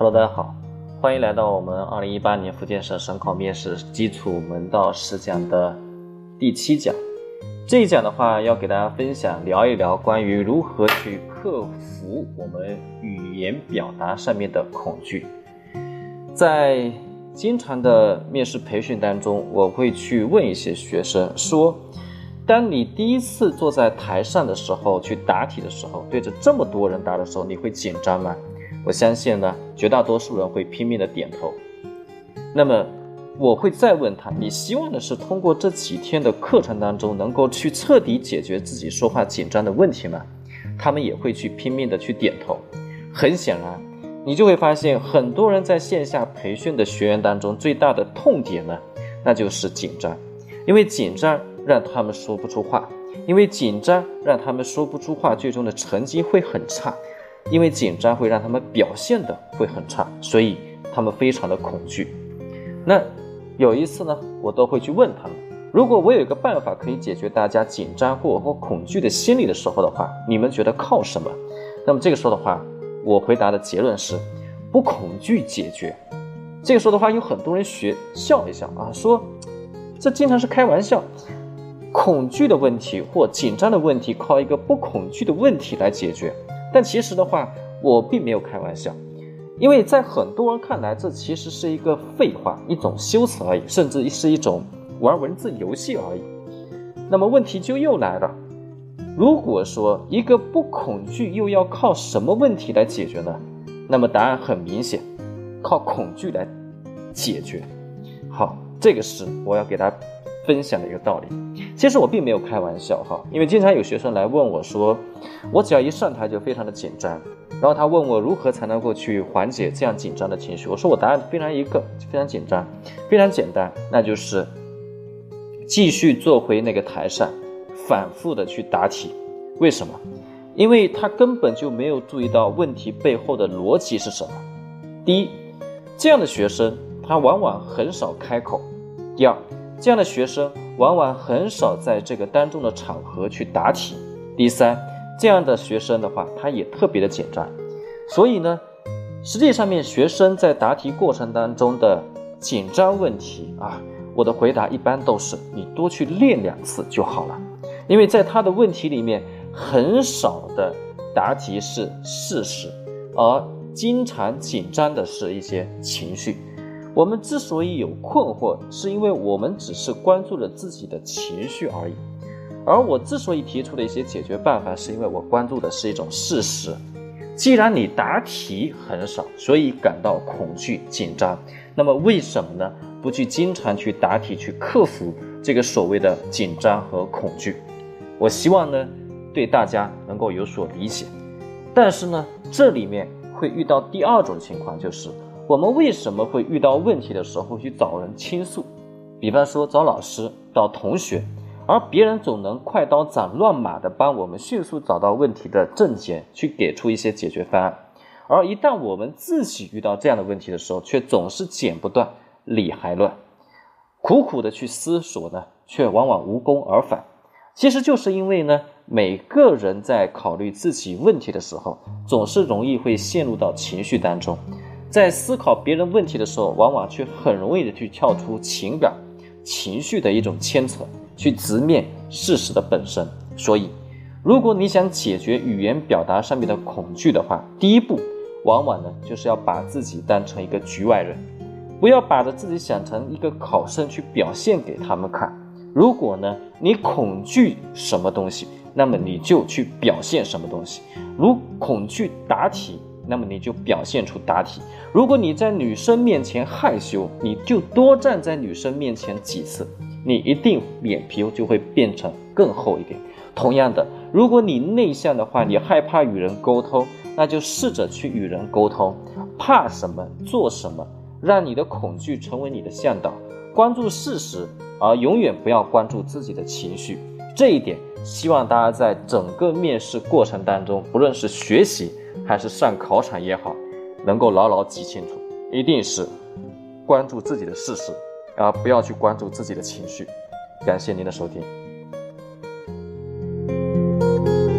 Hello， 大家好，欢迎来到我们2018年福建省省考面试基础门道实讲的第7讲。这一讲的话，要给大家分享聊一聊关于如何去克服我们语言表达上面的恐惧。在经常的面试培训当中，我会去问一些学生说，当你第一次坐在台上的时候，去答题的时候，对着这么多人答的时候，你会紧张吗？我相信呢，绝大多数人会拼命的点头。那么我会再问他，你希望的是通过这几天的课程当中能够去彻底解决自己说话紧张的问题吗？他们也会去拼命的去点头。很显然，你就会发现很多人在线下培训的学员当中，最大的痛点呢，那就是紧张。因为紧张让他们说不出话，因为紧张让他们说不出话，最终的成绩会很差。因为紧张会让他们表现的会很差，所以他们非常的恐惧。那有一次呢，我都会去问他们，如果我有一个办法可以解决大家紧张或恐惧的心理的时候的话，你们觉得靠什么？那么这个时候的话，我回答的结论是不恐惧解决。这个时候的话，有很多人笑一笑啊，说这经常是开玩笑，恐惧的问题或紧张的问题靠一个不恐惧的问题来解决。但其实的话，我并没有开玩笑，因为在很多人看来，这其实是一个废话，一种修辞而已，甚至是一种玩文字游戏而已。那么问题就又来了，如果说一个不恐惧又要靠什么问题来解决呢？那么答案很明显，靠恐惧来解决。好，这个是我要给大家分享的一个道理。其实我并没有开玩笑哈，因为经常有学生来问我说，我只要一上台就非常的紧张，然后他问我如何才能够去缓解这样紧张的情绪。我说我答案非常紧张，非常简单，那就是继续坐回那个台上，反复的去答题。为什么？因为他根本就没有注意到问题背后的逻辑是什么。第一，这样的学生他往往很少开口。第二，这样的学生往往很少在这个当众的场合去答题。第三，这样的学生的话，他也特别的紧张。所以呢，实际上面学生在答题过程当中的紧张问题啊，我的回答一般都是你多去练2次就好了。因为在他的问题里面，很少的答题是事实，而经常紧张的是一些情绪。我们之所以有困惑，是因为我们只是关注了自己的情绪而已。而我之所以提出的一些解决办法，是因为我关注的是一种事实。既然你答题很少，所以感到恐惧紧张，那么为什么呢？不去经常去答题，去克服这个所谓的紧张和恐惧？我希望呢，对大家能够有所理解。但是呢，这里面会遇到第二种情况，就是我们为什么会遇到问题的时候去找人倾诉？比方说找老师、找同学，而别人总能快刀斩乱麻的帮我们迅速找到问题的症结，去给出一些解决方案。而一旦我们自己遇到这样的问题的时候，却总是剪不断，理还乱，苦苦的去思索呢，却往往无功而返。其实就是因为呢，每个人在考虑自己问题的时候，总是容易会陷入到情绪当中。在思考别人问题的时候，往往却很容易的去跳出情感、情绪的一种牵扯，去直面事实的本身。所以，如果你想解决语言表达上面的恐惧的话，第一步，往往呢就是要把自己当成一个局外人，不要把自己想成一个考生去表现给他们看。如果呢你恐惧什么东西，那么你就去表现什么东西。如恐惧答题，那么你就表现出答题。如果你在女生面前害羞，你就多站在女生面前几次，你一定脸皮就会变成更厚一点。同样的，如果你内向的话，你害怕与人沟通，那就试着去与人沟通。怕什么做什么，让你的恐惧成为你的向导，关注事实，而永远不要关注自己的情绪。这一点希望大家在整个面试过程当中，不论是学习还是上考场也好，能够牢牢记清楚，一定是关注自己的事实，而不要去关注自己的情绪。感谢您的收听。